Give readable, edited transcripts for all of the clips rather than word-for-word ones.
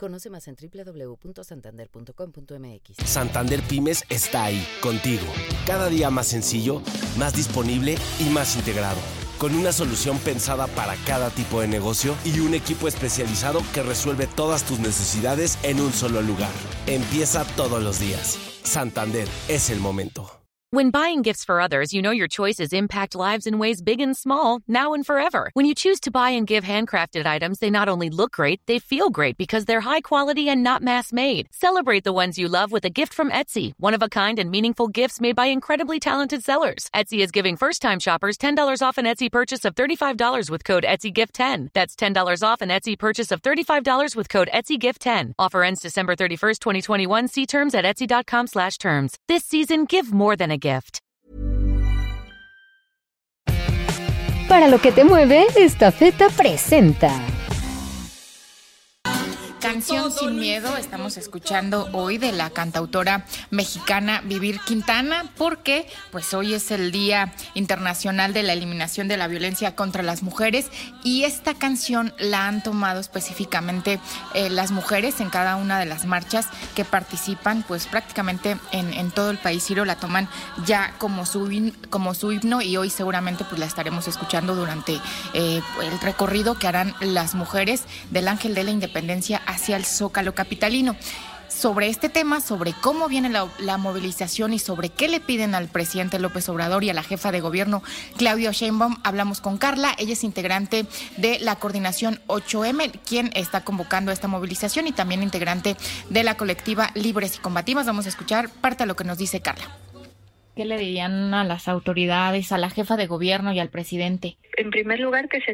Conoce más en www.santander.com.mx. Santander Pymes está ahí, contigo. Cada día más sencillo, más disponible y más integrado. Con una solución pensada para cada tipo de negocio y un equipo especializado que resuelve todas tus necesidades en un solo lugar. Empieza todos los días. Santander es el momento. When buying gifts for others, you know your choices impact lives in ways big and small, now and forever. When you choose to buy and give handcrafted items, they not only look great, they feel great because they're high quality and not mass-made. Celebrate the ones you love with a gift from Etsy, one-of-a-kind and meaningful gifts made by incredibly talented sellers. Etsy is giving first-time shoppers $10 off an Etsy purchase of $35 with code ETSYGIFT10. That's $10 off an Etsy purchase of $35 with code ETSYGIFT10. Offer ends December 31st, 2021. See terms at etsy.com/terms. This season, give more than a gift. Para lo que te mueve, Estafeta presenta Canción Sin Miedo. Estamos escuchando hoy de la cantautora mexicana Vivir Quintana, porque pues hoy es el Día Internacional de la Eliminación de la Violencia contra las Mujeres, y esta canción la han tomado específicamente las mujeres en cada una de las marchas que participan pues prácticamente en todo el país. Ciro, la toman ya como su himno, y hoy seguramente pues la estaremos escuchando durante el recorrido que harán las mujeres del Ángel de la Independencia hacia el Zócalo capitalino. Sobre este tema, sobre cómo viene la movilización y sobre qué le piden al presidente López Obrador y a la jefa de gobierno Claudia Sheinbaum, hablamos con Carla. Ella es integrante de la coordinación 8M, quien está convocando esta movilización, y también integrante de la colectiva Libres y Combativas. Vamos a escuchar parte de lo que nos dice Carla. ¿Qué le dirían a las autoridades, a la jefa de gobierno y al presidente? En primer lugar, que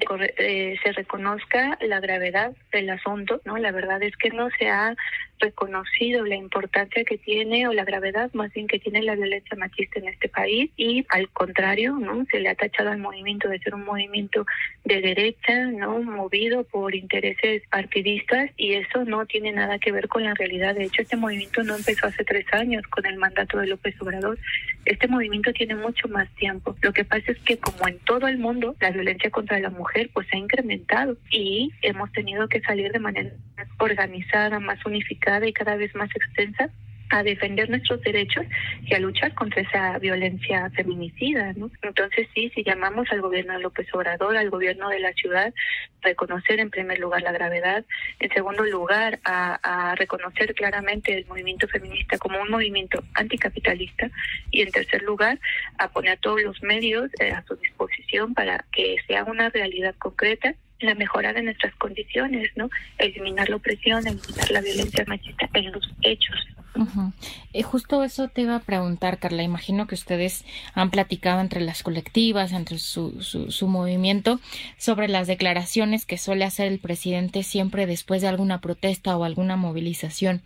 se reconozca la gravedad del asunto, ¿no? La verdad es que no se ha reconocido la importancia que tiene, o la gravedad más bien que tiene la violencia machista en este país, y al contrario, ¿no? Se le ha tachado al movimiento de ser un movimiento de derecha, ¿no? Movido por intereses partidistas, y eso no tiene nada que ver con la realidad. De hecho, este movimiento no empezó hace 3 años con el mandato de López Obrador. Este movimiento tiene mucho más tiempo. Lo que pasa es que, como en todo el mundo, la violencia contra la mujer pues se ha incrementado, y hemos tenido que salir de manera más organizada, más unificada y cada vez más extensa a defender nuestros derechos y a luchar contra esa violencia feminicida, ¿no? Entonces sí, si llamamos al gobierno de López Obrador, al gobierno de la ciudad, reconocer en primer lugar la gravedad, en segundo lugar a reconocer claramente el movimiento feminista como un movimiento anticapitalista, y en tercer lugar a poner todos los medios a su disposición para que sea una realidad concreta la mejora de nuestras condiciones, ¿no? Eliminar la opresión, eliminar la violencia machista en los hechos. Uh-huh. Justo eso te iba a preguntar, Carla. Imagino que ustedes han platicado entre las colectivas, entre su movimiento, sobre las declaraciones que suele hacer el presidente siempre después de alguna protesta o alguna movilización.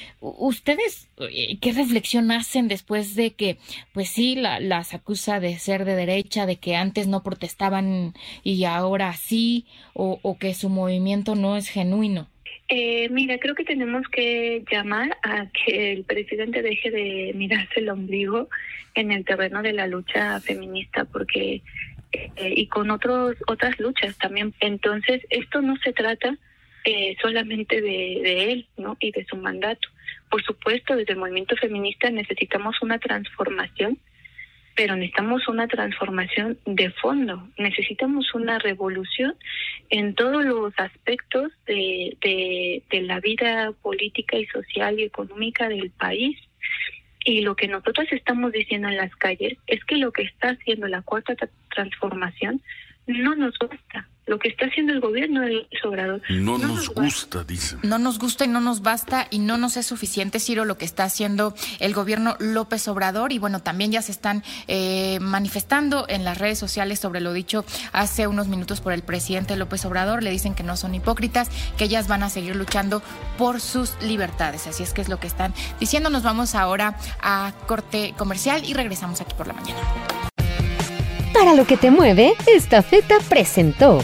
¿Ustedes qué reflexión hacen después de que, pues sí, las acusa de ser de derecha, de que antes no protestaban y ahora sí, o que su movimiento no es genuino? Mira, creo que tenemos que llamar a que el presidente deje de mirarse el ombligo en el terreno de la lucha feminista, porque y con otras luchas también. Entonces, esto no se trata solamente de él, ¿no? Y de su mandato. Por supuesto, desde el movimiento feminista necesitamos una transformación, pero necesitamos una transformación de fondo. Necesitamos una revolución en todos los aspectos de la vida política y social y económica del país. Y lo que nosotros estamos diciendo en las calles es que lo que está haciendo la cuarta transformación no nos basta. Lo que está haciendo el gobierno de López Obrador no nos gusta, dicen. No nos gusta y no nos basta y no nos es suficiente, Ciro, lo que está haciendo el gobierno López Obrador. Y bueno, también ya se están manifestando en las redes sociales sobre lo dicho hace unos minutos por el presidente López Obrador. Le dicen que no son hipócritas, que ellas van a seguir luchando por sus libertades. Así es que es lo que están diciendo. Nos vamos ahora a corte comercial y regresamos aquí por la mañana. Para lo que te mueve, Estafeta presentó.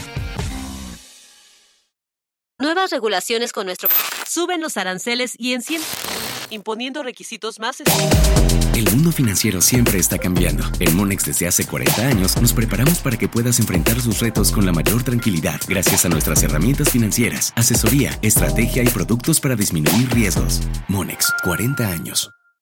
Nuevas regulaciones con nuestro... Suben los aranceles y en 100... imponiendo requisitos más El mundo financiero siempre está cambiando. En Monex desde hace 40 años nos preparamos para que puedas enfrentar sus retos con la mayor tranquilidad gracias a nuestras herramientas financieras, asesoría, estrategia y productos para disminuir riesgos. Monex, 40 años.